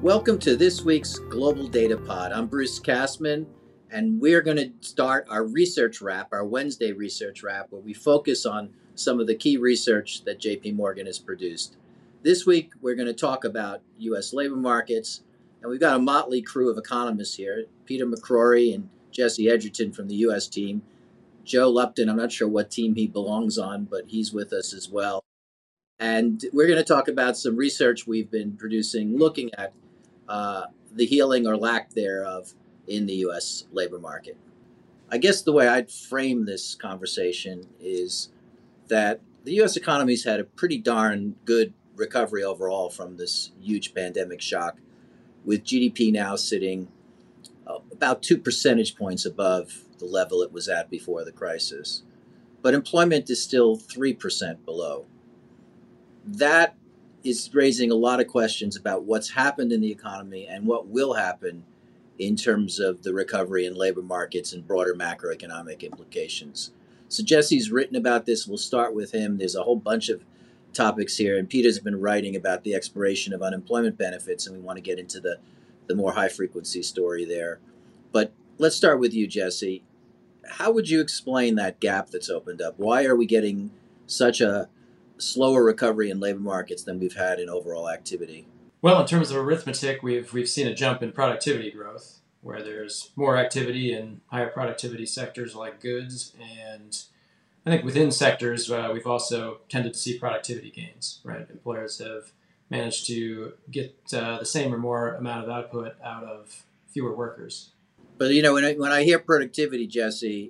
Welcome to this week's Global Data Pod. I'm Bruce Kassman, and we're going to start our research wrap, our Wednesday research wrap, where we focus on some of the key research that JP Morgan has produced. This week, we're going to talk about U.S. labor markets, and we've got a motley crew of economists here, Peter McCrory and Jesse Edgerton from the U.S. team. Joe Lupton, I'm not sure what team he belongs on, but he's with us as well. And we're going to talk about some research we've been producing looking at the healing or lack thereof in the U.S. labor market. I guess the way I'd frame this conversation is that the U.S. economy's had a pretty darn good recovery overall from this huge pandemic shock, with GDP now sitting about 2 percentage points above the level it was at before the crisis. But employment is still 3% below. That is raising a lot of questions about what's happened in the economy and what will happen in terms of the recovery in labor markets and broader macroeconomic implications. So Jesse's written about this. We'll start with him. There's a whole bunch of topics here, and Peter's been writing about the expiration of unemployment benefits, and we want to get into the more high-frequency story there. But let's start with you, Jesse. How would you explain that gap that's opened up? Why are we getting such a slower recovery in labor markets than we've had in overall activity? Well, in terms of arithmetic, we've seen a jump in productivity growth, where there's more activity in higher productivity sectors like goods, and I think within sectors we've also tended to see productivity gains. Right, employers have managed to get the same or more amount of output out of fewer workers. But when I hear productivity, Jesse,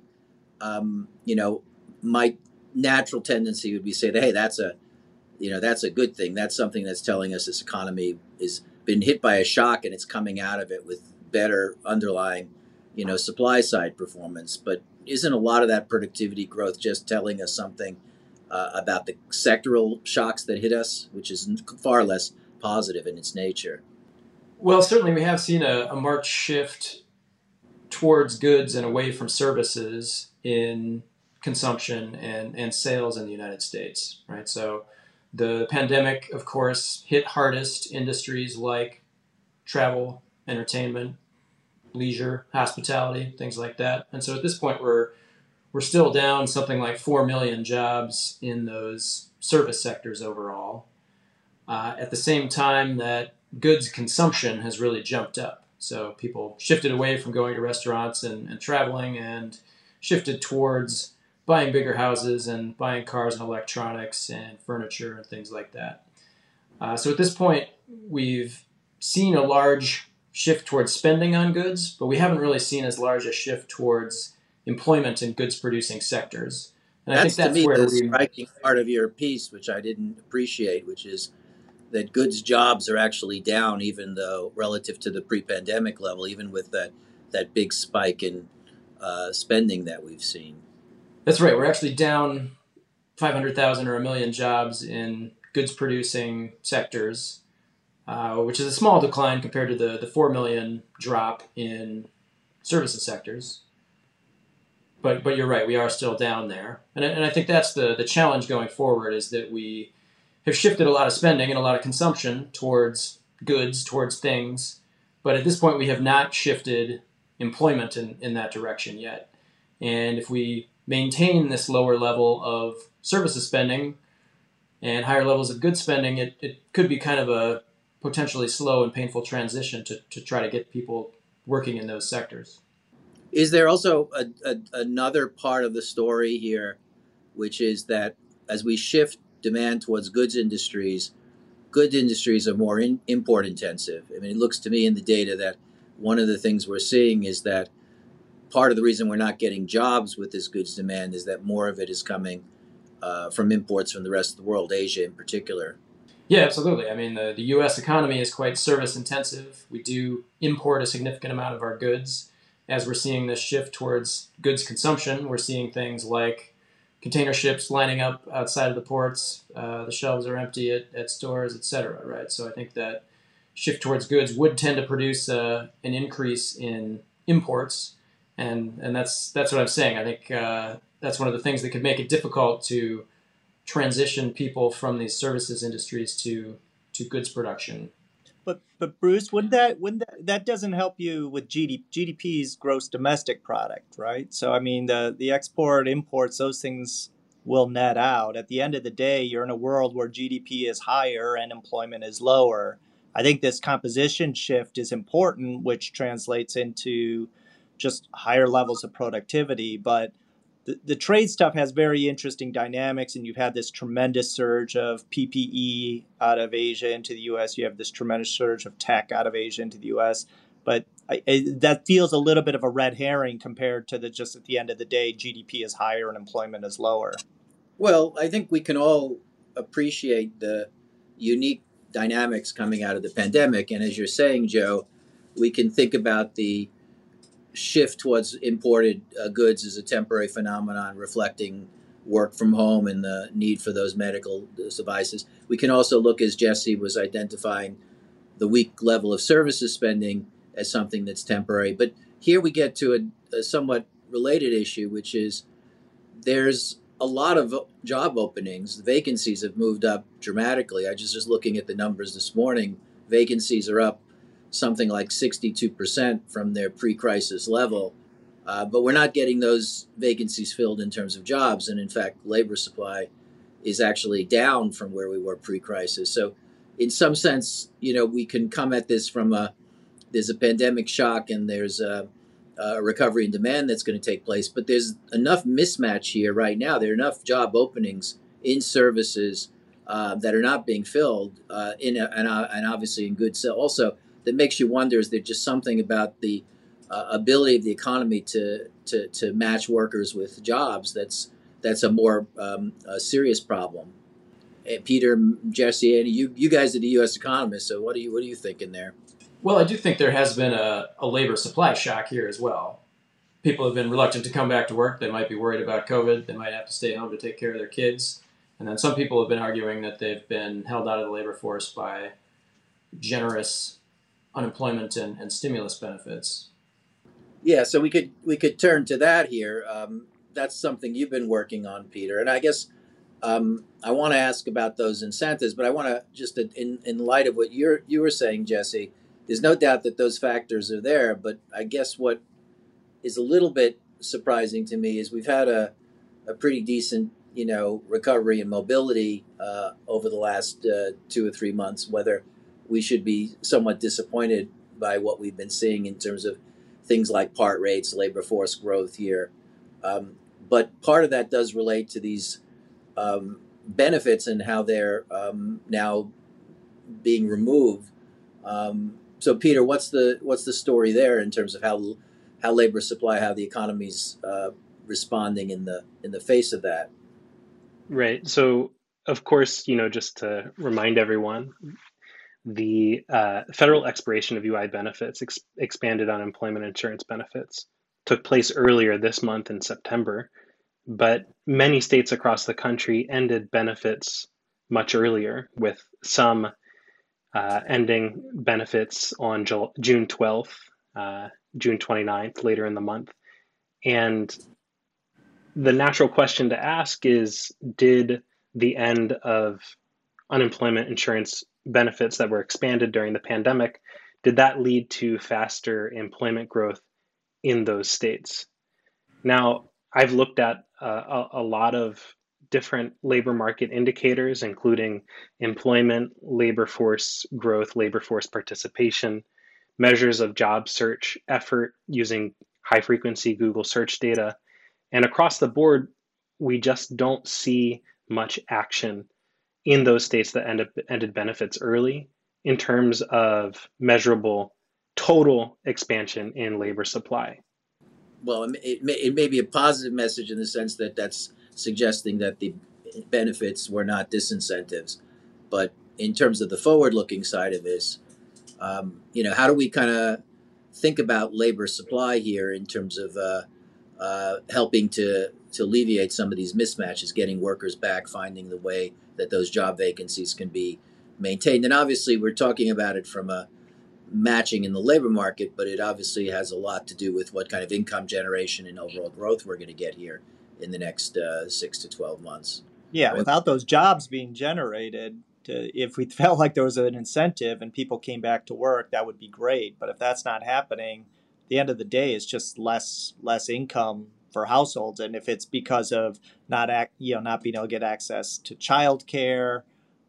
my natural tendency would be to say that, hey, that's a good thing. That's something that's telling us this economy has been hit by a shock and it's coming out of it with better underlying, supply side performance. But isn't a lot of that productivity growth just telling us something about the sectoral shocks that hit us, which is far less positive in its nature? Well, certainly we have seen a marked shift towards goods and away from services in consumption and sales in the United States, right? So the pandemic, of course, hit hardest industries like travel, entertainment, leisure, hospitality, things like that. And so at this point, we're still down something like 4 million jobs in those service sectors overall. At the same time that goods consumption has really jumped up. So people shifted away from going to restaurants and traveling and shifted towards buying bigger houses and buying cars and electronics and furniture and things like that. So at this point, we've seen a large shift towards spending on goods, but we haven't really seen as large a shift towards employment in goods-producing sectors. And I think that's to me the striking part of your piece, which I didn't appreciate, which is that goods jobs are actually down, even though relative to the pre-pandemic level, even with that big spike in spending that we've seen. That's right. We're actually down 500,000 or 1 million jobs in goods-producing sectors, which is a small decline compared to the 4 million drop in services sectors. But you're right, we are still down there. And I think that's the challenge going forward, is that we have shifted a lot of spending and a lot of consumption towards goods, towards things. But at this point, we have not shifted employment in that direction yet. And if we maintain this lower level of services spending and higher levels of goods spending, it could be kind of a potentially slow and painful transition to try to get people working in those sectors. Is there also another part of the story here, which is that as we shift demand towards goods industries are more import intensive? I mean, it looks to me in the data that one of the things we're seeing is that part of the reason we're not getting jobs with this goods demand is that more of it is coming from imports from the rest of the world, Asia in particular. Yeah, absolutely. I mean, the U.S. economy is quite service intensive. We do import a significant amount of our goods. As we're seeing this shift towards goods consumption, we're seeing things like container ships lining up outside of the ports. The shelves are empty at stores, et cetera, right? So I think that shift towards goods would tend to produce an increase in imports. And that's what I'm saying. I think that's one of the things that could make it difficult to transition people from these services industries to goods production. But Bruce, wouldn't that doesn't help you with GDP's gross domestic product, right? So I mean the export imports, those things will net out. At the end of the day, you're in a world where GDP is higher and employment is lower. I think this composition shift is important, which translates into just higher levels of productivity. But the trade stuff has very interesting dynamics, and you've had this tremendous surge of PPE out of Asia into the U.S. You have this tremendous surge of tech out of Asia into the U.S. But that feels a little bit of a red herring compared to the just at the end of the day, GDP is higher and employment is lower. Well, I think we can all appreciate the unique dynamics coming out of the pandemic. And as you're saying, Joe, we can think about the shift towards imported goods as a temporary phenomenon reflecting work from home and the need for those medical devices. We can also look, as Jesse was identifying, the weak level of services spending as something that's temporary. But here we get to a somewhat related issue, which is there's a lot of job openings. The vacancies have moved up dramatically. I just looking at the numbers this morning. Vacancies are up something like 62% from their pre-crisis level. But we're not getting those vacancies filled in terms of jobs. And in fact, labor supply is actually down from where we were pre-crisis. So in some sense, we can come at this from there's a pandemic shock and there's a recovery in demand that's going to take place. But there's enough mismatch here right now. There are enough job openings in services that are not being filled and obviously in goods also that makes you wonder, is there just something about the ability of the economy to match workers with jobs that's a more serious problem? Peter, Jesse, Andy, you guys are the U.S. economists, so what are you thinking there? Well, I do think there has been a labor supply shock here as well. People have been reluctant to come back to work. They might be worried about COVID. They might have to stay home to take care of their kids. And then some people have been arguing that they've been held out of the labor force by generous unemployment and stimulus benefits. Yeah, so we could turn to that here. That's something you've been working on, Peter. And I guess I want to ask about those incentives, but I want to just in light of what you were saying, Jesse, there's no doubt that those factors are there. But I guess what is a little bit surprising to me is we've had a pretty decent recovery in mobility over the last 2 or 3 months. Whether we should be somewhat disappointed by what we've been seeing in terms of things like part rates, labor force growth here. But part of that does relate to these benefits and how they're now being removed. So, Peter, what's the story there in terms of how labor supply, how the economy's responding in the face of that? Right. So, of course, just to remind everyone, the federal expiration of UI benefits, expanded unemployment insurance benefits, took place earlier this month in September, but many states across the country ended benefits much earlier, with some ending benefits on June 12th, June 29th, later in the month. And the natural question to ask is, did the end of unemployment insurance benefits that were expanded during the pandemic, did that lead to faster employment growth in those states? Now, I've looked at a lot of different labor market indicators, including employment, labor force growth, labor force participation, measures of job search effort using high frequency Google search data. And across the board, we just don't see much action in those states that ended benefits early in terms of measurable total expansion in labor supply. Well, it may be a positive message in the sense that that's suggesting that the benefits were not disincentives. But in terms of the forward-looking side of this, how do we kind of think about labor supply here in terms of helping to alleviate some of these mismatches, getting workers back, finding the way that those job vacancies can be maintained? And obviously, we're talking about it from a matching in the labor market, but it obviously has a lot to do with what kind of income generation and overall growth we're going to get here in the next 6 to 12 months. Yeah, without those jobs being generated, if we felt like there was an incentive and people came back to work, that would be great. But if that's not happening, at the end of the day, it's just less income for households. And if it's because of not being able to get access to childcare,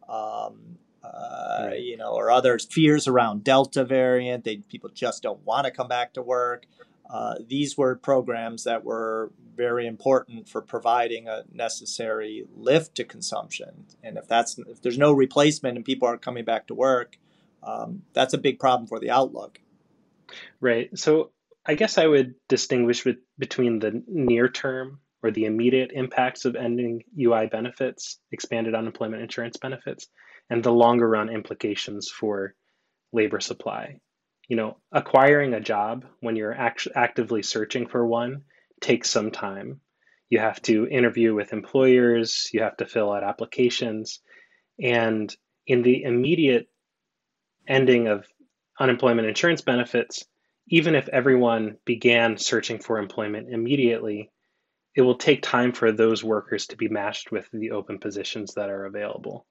Right. or other fears around Delta variant, people just don't want to come back to work. These were programs that were very important for providing a necessary lift to consumption. And if there's no replacement and people aren't coming back to work, that's a big problem for the outlook. Right. So I guess I would distinguish between the near term or the immediate impacts of ending UI benefits, expanded unemployment insurance benefits, and the longer run implications for labor supply. Acquiring a job when you're actively searching for one takes some time. You have to interview with employers, you have to fill out applications, and in the immediate ending of unemployment insurance benefits, even if everyone began searching for employment immediately, it will take time for those workers to be matched with the open positions that are available.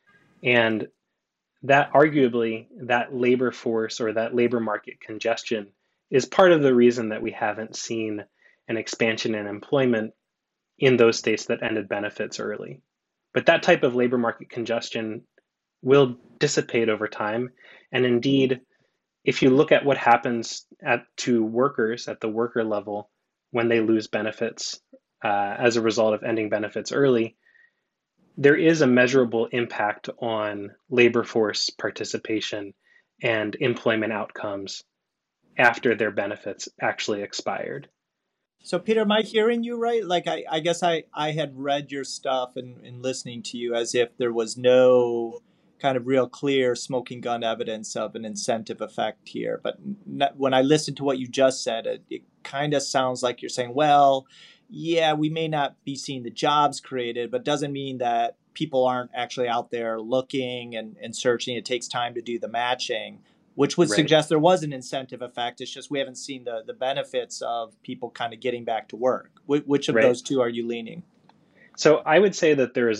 And that arguably, that labor force or that labor market congestion is part of the reason that we haven't seen an expansion in employment in those states that ended benefits early. But that type of labor market congestion will dissipate over time. And indeed, if you look at what happens to workers at the worker level when they lose benefits as a result of ending benefits early, there is a measurable impact on labor force participation and employment outcomes after their benefits actually expired. So, Peter, am I hearing you right? Like, I guess I had read your stuff and listening to you as if there was no kind of real clear smoking gun evidence of an incentive effect here. But when I listened to what you just said, it kind of sounds like you're saying, well, yeah, we may not be seeing the jobs created, but doesn't mean that people aren't actually out there looking and searching. It takes time to do the matching, which would Right. suggest there was an incentive effect. It's just we haven't seen the benefits of people kind of getting back to work. Which of Right. those two are you leaning? So I would say that there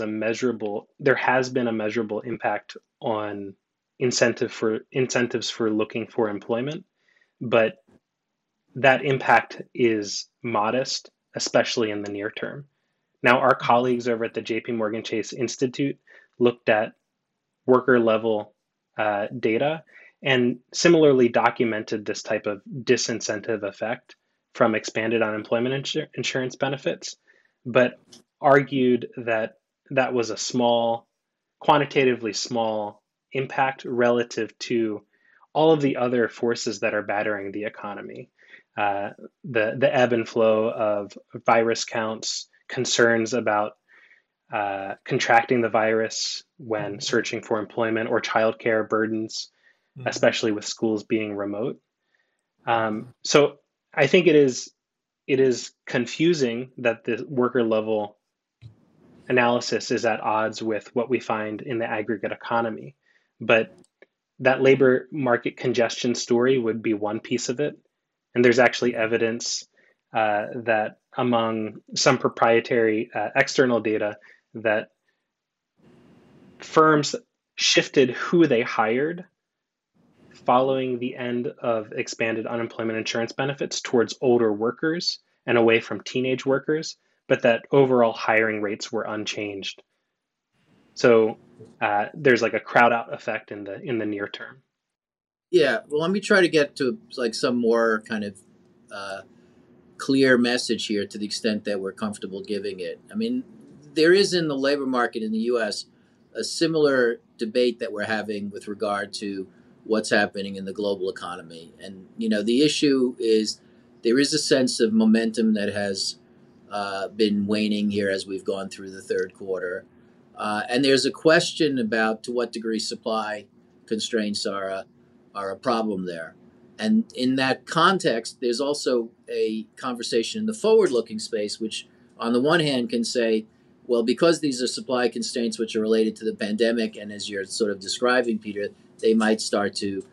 has been a measurable impact on incentives for looking for employment, but that impact is modest, especially in the near term. Now, our colleagues over at the JP Morgan Chase Institute looked at worker level data and similarly documented this type of disincentive effect from expanded unemployment insurance benefits, but argued that that was a quantitatively small impact relative to all of the other forces that are battering the economy. The ebb and flow of virus counts, concerns about contracting the virus when searching for employment, or childcare burdens, especially with schools being remote. So I think it is confusing that the worker level analysis is at odds with what we find in the aggregate economy. But that labor market congestion story would be one piece of it. And there's actually evidence that among some proprietary external data that firms shifted who they hired following the end of expanded unemployment insurance benefits towards older workers and away from teenage workers, but that overall hiring rates were unchanged. So there's like a crowd out effect in the near term. Yeah, well, let me try to get to like some more kind of clear message here to the extent that we're comfortable giving it. I mean, there is in the labor market in the U.S. a similar debate that we're having with regard to what's happening in the global economy. And, the issue is there is a sense of momentum that has been waning here as we've gone through the third quarter. And there's a question about to what degree supply constraints are a problem there. And in that context, there's also a conversation in the forward-looking space, which on the one hand can say, well, because these are supply constraints which are related to the pandemic, and as you're sort of describing, Peter, they might start to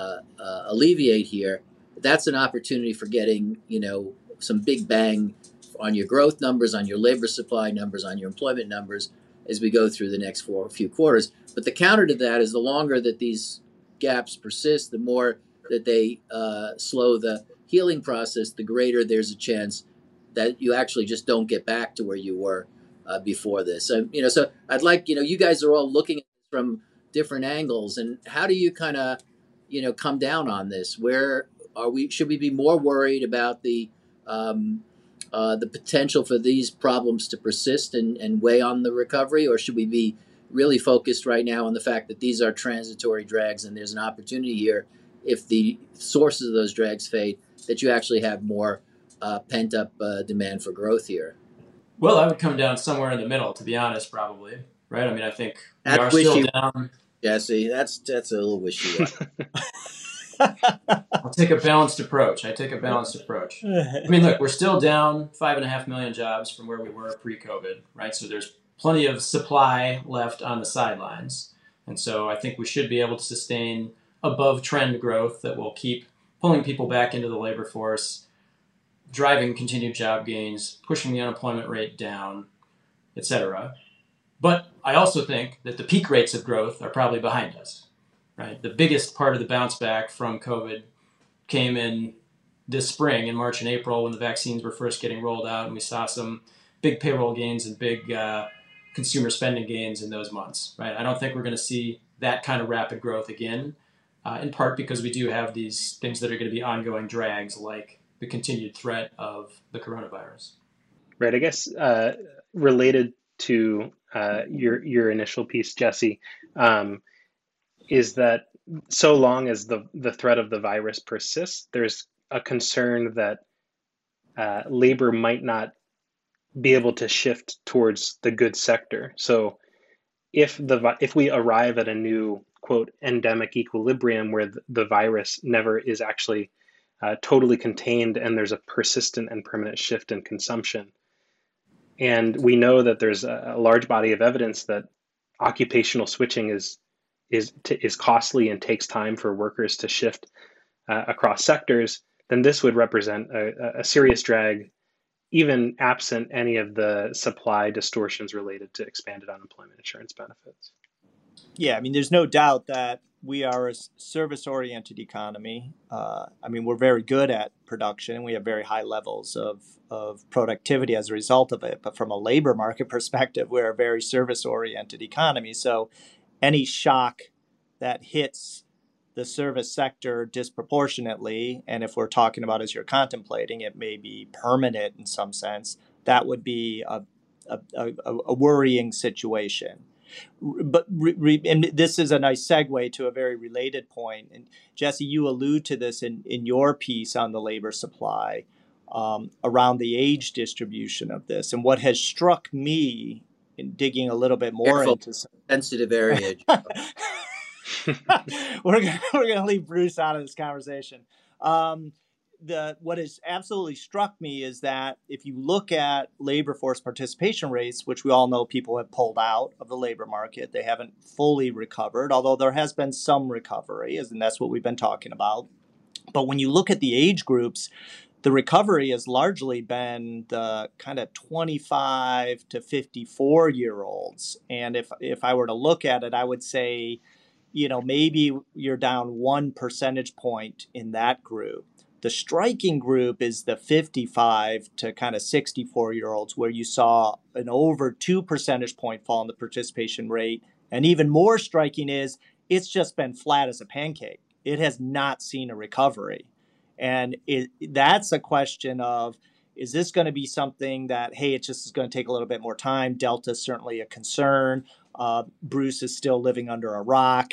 alleviate here. That's an opportunity for getting, some big bang on your growth numbers, on your labor supply numbers, on your employment numbers as we go through the next few quarters. But the counter to that is the longer that these gaps persist, the more that they slow the healing process, the greater there's a chance that you actually just don't get back to where you were before this. So, so I'd like, you guys are all looking at it from different angles, and how do you kind of, come down on this? Where are we? Should we be more worried about the potential for these problems to persist and weigh on the recovery, or should we be really focused right now on the fact that these are transitory drags and there's an opportunity here, if the sources of those drags fade, that you actually have more pent-up demand for growth here? Well, I would come down somewhere in the middle, to be honest, probably. Right? I mean, I think we That's are still down. Jesse, that's a little wishy-washy. I'll take a balanced approach. I mean, look, we're still down 5.5 million jobs from where we were pre-COVID, right? So there's plenty of supply left on the sidelines. And so I think we should be able to sustain above trend growth that will keep pulling people back into the labor force, driving continued job gains, pushing the unemployment rate down, et cetera. But I also think that the peak rates of growth are probably behind us, right? The biggest part of the bounce back from COVID came in this spring, in March and April, when the vaccines were first getting rolled out, and we saw some big payroll gains and big consumer spending gains in those months, right? I don't think we're going to see that kind of rapid growth again, in part because we do have these things that are going to be ongoing drags, like the continued threat of the coronavirus. Right. I guess related to your initial piece, Jesse, is that so long as the threat of the virus persists, there's a concern that labor might not be able to shift towards the goods sector. So if we arrive at a new, quote, endemic equilibrium where the virus never is actually totally contained and there's a persistent and permanent shift in consumption, and we know that there's a large body of evidence that occupational switching is costly and takes time for workers to shift across sectors, then this would represent a serious drag, even absent any of the supply distortions related to expanded unemployment insurance benefits. Yeah, I mean, there's no doubt that we are a service-oriented economy. I mean, we're very good at production. We have very high levels of productivity as a result of it. But from a labor market perspective, we're a very service-oriented economy. So any shock that hits the service sector disproportionately, and if we're talking about, as you're contemplating, it may be permanent in some sense, that would be a worrying situation. But and this is a nice segue to a very related point. And Jesse, you allude to this in your piece on the labor supply around the age distribution of this. And what has struck me in digging a little bit more into sensitive area. we're gonna leave Bruce out of this conversation. What has absolutely struck me is that if you look at labor force participation rates, which we all know people have pulled out of the labor market, they haven't fully recovered, although there has been some recovery, and that's what we've been talking about. But when you look at the age groups, the recovery has largely been the kind of 25 to 54 year olds. And if I were to look at it, I would say, maybe you're down 1 percentage point in that group. The striking group is the 55 to kind of 64 year olds, where you saw an over 2 percentage point fall in the participation rate. And even more striking is it's just been flat as a pancake. It has not seen a recovery. And that's a question of, is this going to be something that, hey, it just is going to take a little bit more time? Delta is certainly a concern. Bruce is still living under a rock.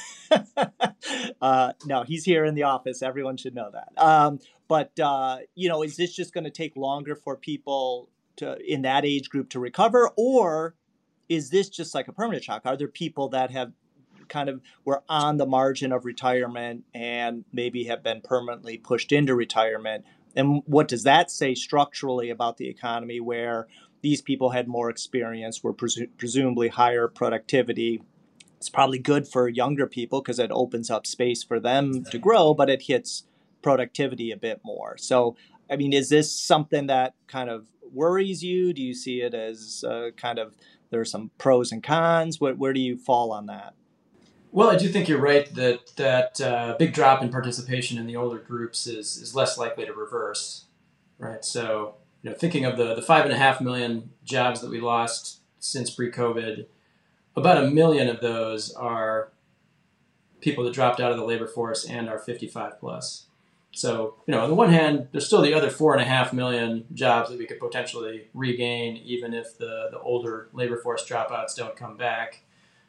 No, he's here in the office. Everyone should know that. But is this just going to take longer for people in that age group to recover? Or is this just like a permanent shock? Are there people that have were on the margin of retirement and maybe have been permanently pushed into retirement? And what does that say structurally about the economy, where these people had more experience, were presumably higher productivity? It's probably good for younger people because it opens up space for them to grow, but it hits productivity a bit more. So I mean, is this something that kind of worries you? Do you see it as kind of there's some pros and cons? Where do you fall on that? Well, I do think you're right that big drop in participation in the older groups is less likely to reverse, right? So, thinking of the 5.5 million jobs that we lost since pre-COVID, about 1 million of those are people that dropped out of the labor force and are 55 plus. So, on the one hand, there's still the other 4.5 million jobs that we could potentially regain, even if the older labor force dropouts don't come back.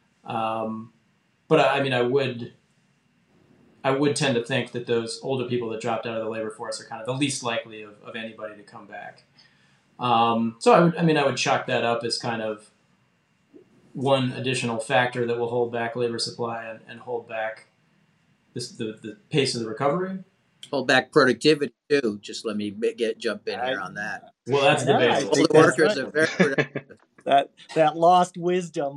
But I mean, I would tend to think that those older people that dropped out of the labor force are kind of the least likely of anybody to come back. So I would chalk that up as kind of one additional factor that will hold back labor supply and hold back the pace of the recovery. Hold back productivity too. Just let me jump in here on that. Well, that's debatable. All the workers are very productive. that lost wisdom.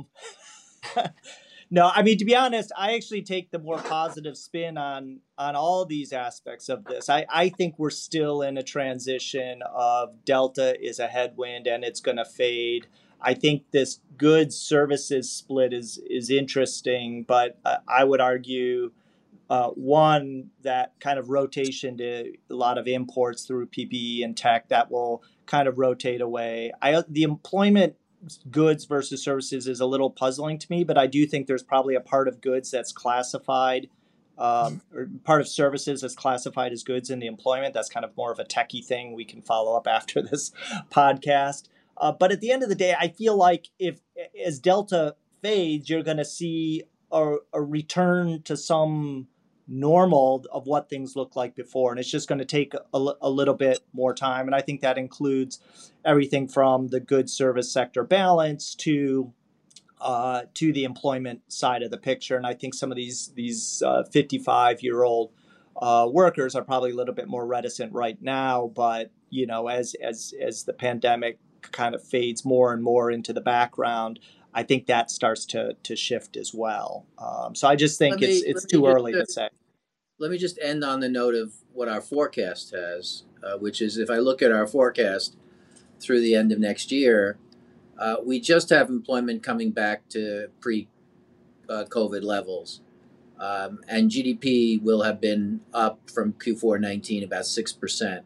No, I mean, to be honest, I actually take the more positive spin on all these aspects of this. I think we're still in a transition of Delta is a headwind and it's going to fade. I think this goods services split is interesting, but I would argue one, that kind of rotation to a lot of imports through PPE and tech that will kind of rotate away. The employment goods versus services is a little puzzling to me, but I do think there's probably a part of goods that's classified, or part of services that's classified as goods in the employment. That's kind of more of a techie thing we can follow up after this podcast. But at the end of the day, I feel like as Delta fades, you're going to see a return to some normal of what things looked like before. And it's just going to take a little bit more time. And I think that includes everything from the goods service sector balance to the employment side of the picture. And I think some of these 55-year-old workers are probably a little bit more reticent right now. But, as the pandemic kind of fades more and more into the background, I think that starts to shift as well. So I just think it's too early to say. Let me just end on the note of what our forecast has, which is if I look at our forecast through the end of next year, we just have employment coming back to pre-COVID levels. And GDP will have been up from Q4 19 about 6%.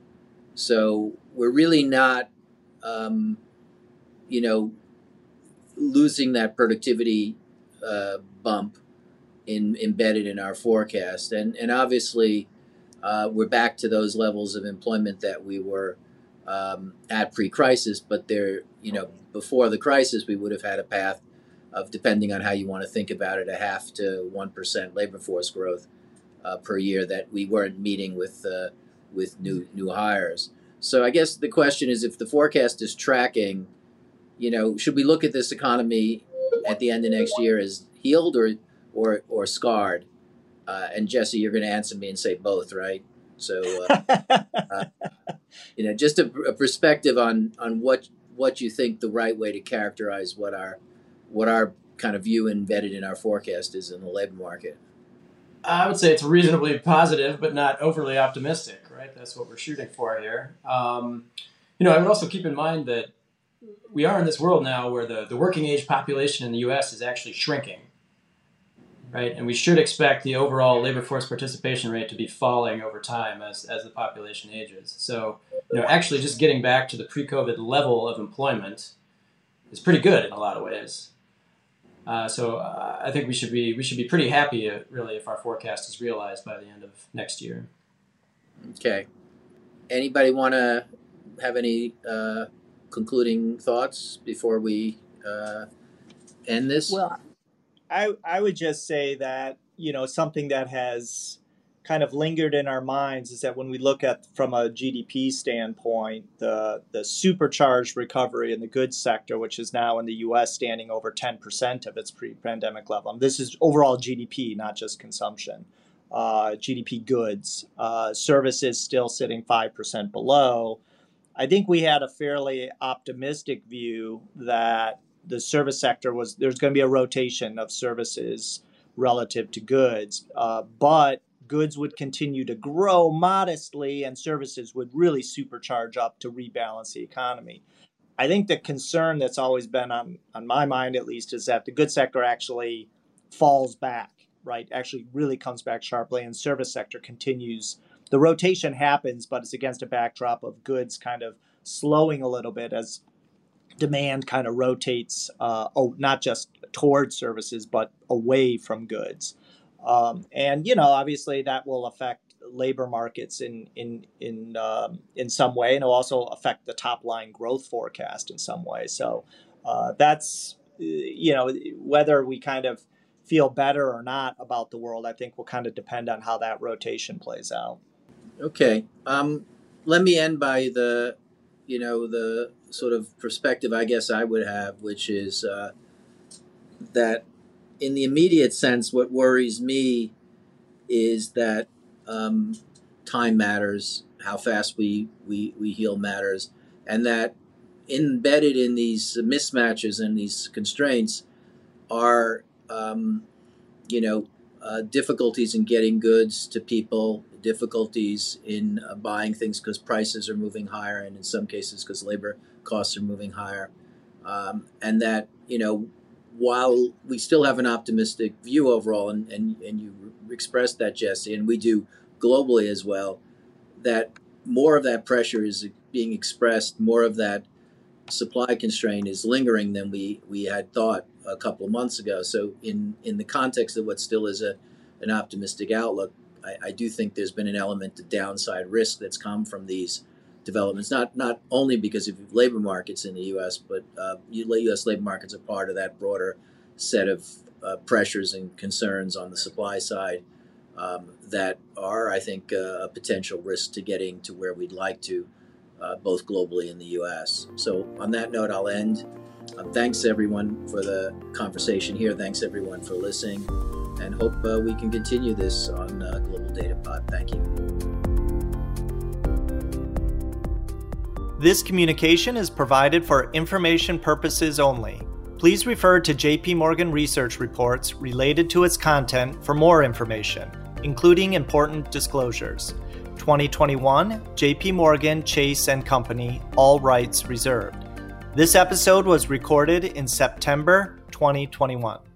So we're really not, losing that productivity bump embedded in our forecast. And obviously, we're back to those levels of employment that we were at pre-crisis, but before the crisis, we would have had a path of, depending on how you want to think about it, 0.5% to 1% labor force growth per year that we weren't meeting with new hires. So I guess the question is, if the forecast is tracking, should we look at this economy at the end of next year as healed or scarred? And Jesse, you're going to answer me and say both, right? So, just a perspective on what you think the right way to characterize what our kind of view embedded in our forecast is in the labor market. I would say it's reasonably positive, but not overly optimistic, right? That's what we're shooting for here. I would also keep in mind that we are in this world now where the working age population in the U.S. is actually shrinking, right? And we should expect the overall labor force participation rate to be falling over time as the population ages. So, actually just getting back to the pre-COVID level of employment is pretty good in a lot of ways. So I think we should be pretty happy, really, if our forecast is realized by the end of next year. Okay. Anybody want to have any concluding thoughts before we end this? Well, I would just say that, something that has kind of lingered in our minds is that when we look at from a GDP standpoint, the supercharged recovery in the goods sector, which is now in the U.S. standing over 10% of its pre-pandemic level. And this is overall GDP, not just consumption. GDP goods, services still sitting 5% below. I think we had a fairly optimistic view that the service sector there's going to be a rotation of services relative to goods, but goods would continue to grow modestly and services would really supercharge up to rebalance the economy. I think the concern that's always been on my mind, at least, is that the goods sector actually falls back, right? Actually really comes back sharply, and service sector continues. The rotation happens, but it's against a backdrop of goods kind of slowing a little bit as demand kind of rotates, not just towards services, but away from goods. And, obviously that will affect labor markets in some way, and it'll also affect the top line growth forecast in some way. So that's, whether we kind of feel better or not about the world, I think will kind of depend on how that rotation plays out. Okay. Let me end by the sort of perspective I guess I would have, which is that in the immediate sense, what worries me is that time matters, how fast we heal matters, and that embedded in these mismatches and these constraints are difficulties in getting goods to people, difficulties in buying things because prices are moving higher, and in some cases because labor costs are moving higher, and that while we still have an optimistic view overall, and you expressed that, Jesse, and we do globally as well, that more of that pressure is being expressed, more of that supply constraint is lingering than we had thought a couple of months ago. So in the context of what still is an optimistic outlook, I do think there's been an element of downside risk that's come from these developments, not only because of labor markets in the U.S., but U.S. labor markets are part of that broader set of pressures and concerns on the supply side that are, I think, a potential risk to getting to where we'd like to, both globally and the U.S. So on that note, I'll end. Thanks, everyone, for the conversation here. Thanks, everyone, for listening, and hope we can continue this on Global Data Pod. Thank you. This communication is provided for information purposes only. Please refer to JP Morgan research reports related to its content for more information, including important disclosures. 2021, JP Morgan Chase & Company, all rights reserved. This episode was recorded in September 2021.